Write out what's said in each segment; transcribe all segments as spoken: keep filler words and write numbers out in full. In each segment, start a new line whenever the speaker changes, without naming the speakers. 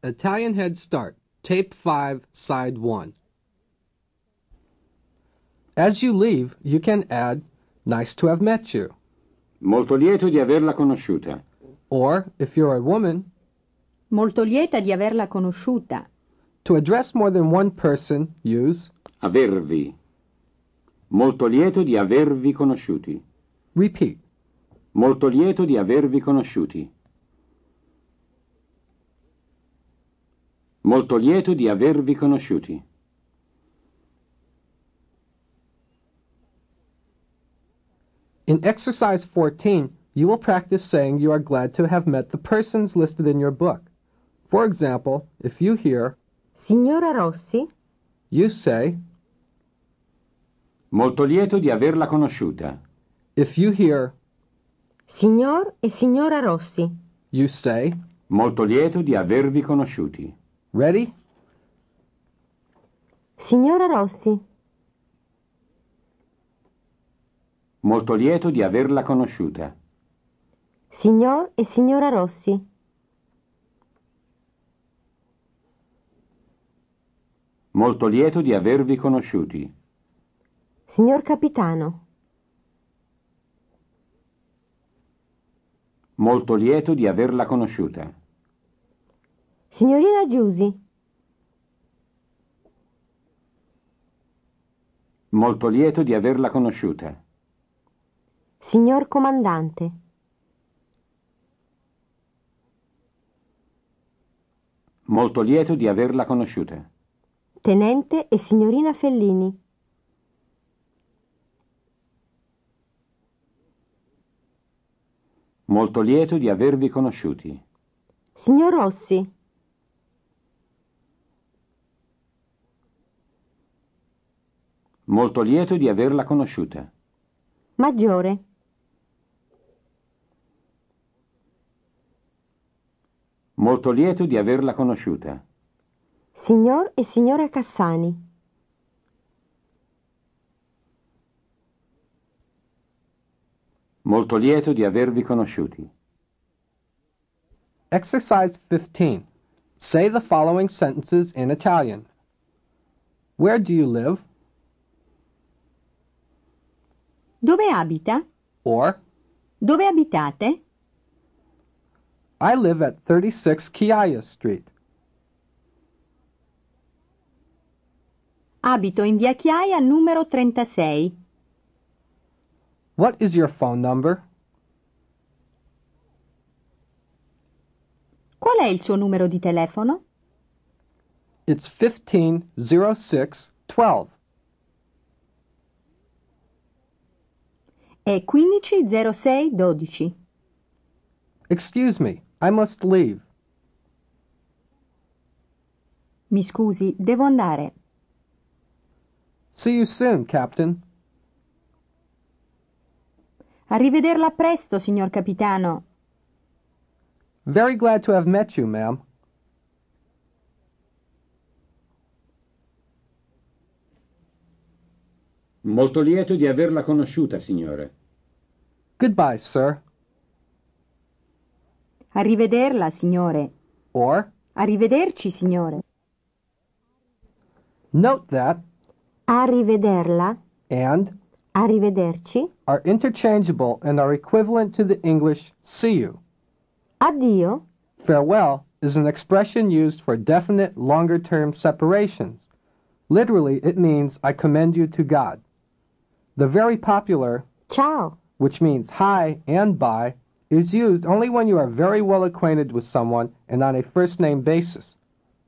Italian Head Start, Tape five, Side one. As you leave, you can add, nice to have met you.
Molto lieto di averla conosciuta.
Or, if you're a woman,
Molto lieta di averla conosciuta.
to address more than one person, use
Avervi. Molto lieto di avervi conosciuti.
repeat.
Molto lieto di avervi conosciuti. Molto lieto di avervi conosciuti.
In exercise fourteen, you will practice saying you are glad to have met the persons listed in your book. For example, if you hear,
Signora Rossi?
you say,
Molto lieto di averla conosciuta.
if you hear,
Signor e signora Rossi.
you say,
Molto lieto di avervi conosciuti.
ready?
Signora Rossi.
Molto lieto di averla conosciuta.
Signor e signora Rossi.
Molto lieto di avervi conosciuti.
Signor capitano.
Molto lieto di averla conosciuta.
Signorina Giusi.
Molto lieto di averla conosciuta.
Signor comandante.
Molto lieto di averla conosciuta.
Tenente e signorina Fellini.
Molto lieto di avervi conosciuti.
Signor Rossi.
Molto lieto di averla conosciuta.
Maggiore.
Molto lieto di averla conosciuta.
Signor e signora Cassani.
Molto lieto di avervi conosciuti.
Exercise fifteen. Say the following sentences in Italian. Where do you live?
Dove abita?
Or,
Dove abitate?
I live at thirty-six Chiaia Street.
Abito in via Chiaia numero trentasei.
What is your phone number?
Qual è il suo numero di telefono?
It's fifteen oh six twelve.
È quindici zero sei dodici.
Excuse me, I must leave.
Mi scusi, devo andare.
See you soon, Captain.
Arrivederla presto, signor capitano.
Very glad to have met you, ma'am.
Molto lieto di averla conosciuta, signore.
Goodbye, sir.
Arrivederla, signore.
Or,
Arrivederci, signore.
note that
Arrivederla.
and
Arrivederci.
are interchangeable and are equivalent to the English see you.
Addio.
Farewell is an expression used for definite longer-term separations. Literally, it means I commend you to God. The very popular,
Ciao.
which means hi and bye, is used only when you are very well acquainted with someone and on a first-name basis.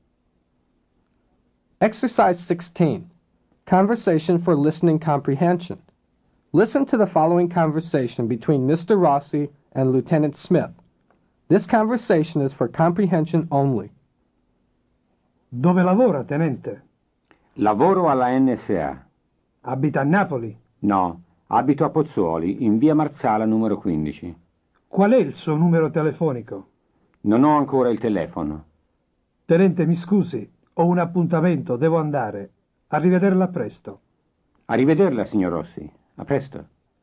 Exercise sixteen. Conversation for listening comprehension. Listen to the following conversation between Mister Rossi and Lieutenant Smith. This conversation is for comprehension only.
Dove lavora, tenente?
Lavoro alla N S A.
Abita a Napoli?
No, abito a Pozzuoli, in via Marsala numero quindici.
Qual è il suo numero telefonico?
Non ho ancora il telefono.
Tenente, mi scusi, ho un appuntamento, devo andare. Arrivederla presto.
Arrivederla, signor Rossi. A presto.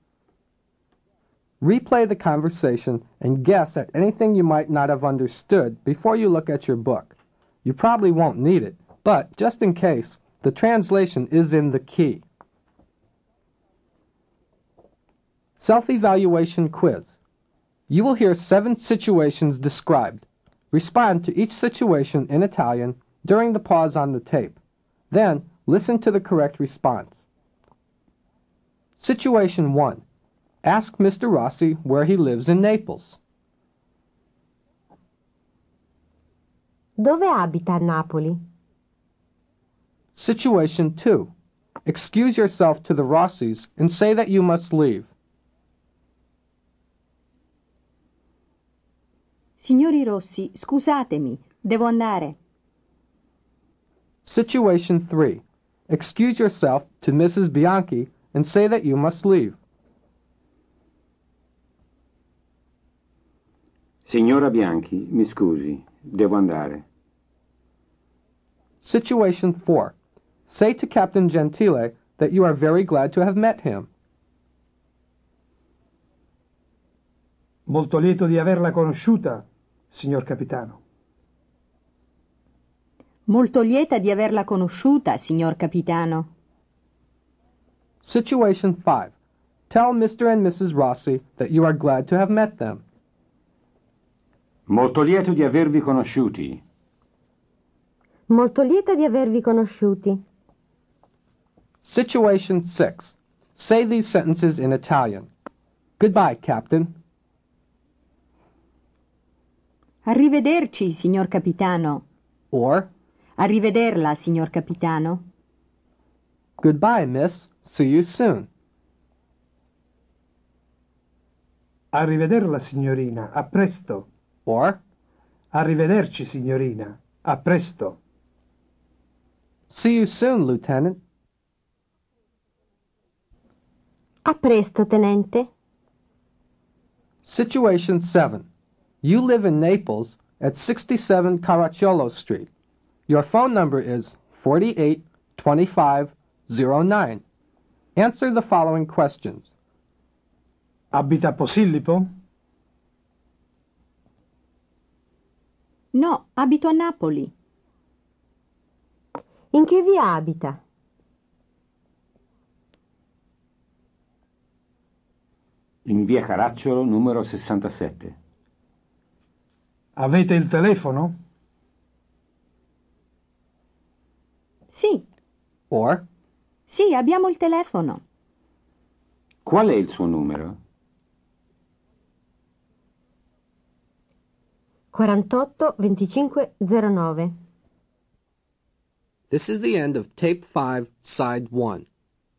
Replay the conversation and guess at anything you might not have understood before you look at your book. You probably won't need it, but just in case, the translation is in the key. Self-evaluation quiz. You will hear seven situations described. Respond to each situation in Italian during the pause on the tape. Then, listen to the correct response. Situation one. Ask Mister Rossi where he lives in Naples.
Dove abita a Napoli?
Situation two. Excuse yourself to the Rossis and say that you must leave.
Signori Rossi, scusatemi, devo andare.
Situation three. Excuse yourself to Missus Bianchi and say that you must leave.
Signora Bianchi, mi scusi, devo andare.
Situation four. Say to Captain Gentile that you are very glad to have met him.
Molto lieto di averla conosciuta, signor capitano.
Molto lieta di averla conosciuta, signor capitano.
Situation five. Tell Mister and Missus Rossi that you are glad to have met them.
Molto lieto di avervi conosciuti.
Molto lieta di avervi conosciuti.
Situation six. Say these sentences in Italian. Goodbye, Captain.
Arrivederci, signor capitano.
Or,
Arrivederla, signor capitano.
goodbye, miss. See you soon.
Arrivederla, signorina. A presto.
Or,
Arrivederci, signorina. A presto.
see you soon, Lieutenant.
A presto, tenente.
Situation seven. You live in Naples at sixty-seven Caracciolo Street. Your phone number is forty-eight twenty-five oh nine. Answer the following questions.
Abita a Posillipo?
No, abito a Napoli.
In che via abita?
In via Caracciolo numero sessantasette.
Avete il telefono?
Sì,
Or,
sì, abbiamo il telefono.
Qual è il suo numero?
quarantotto venticinque zero nove.
this is the end of Tape five, Side one.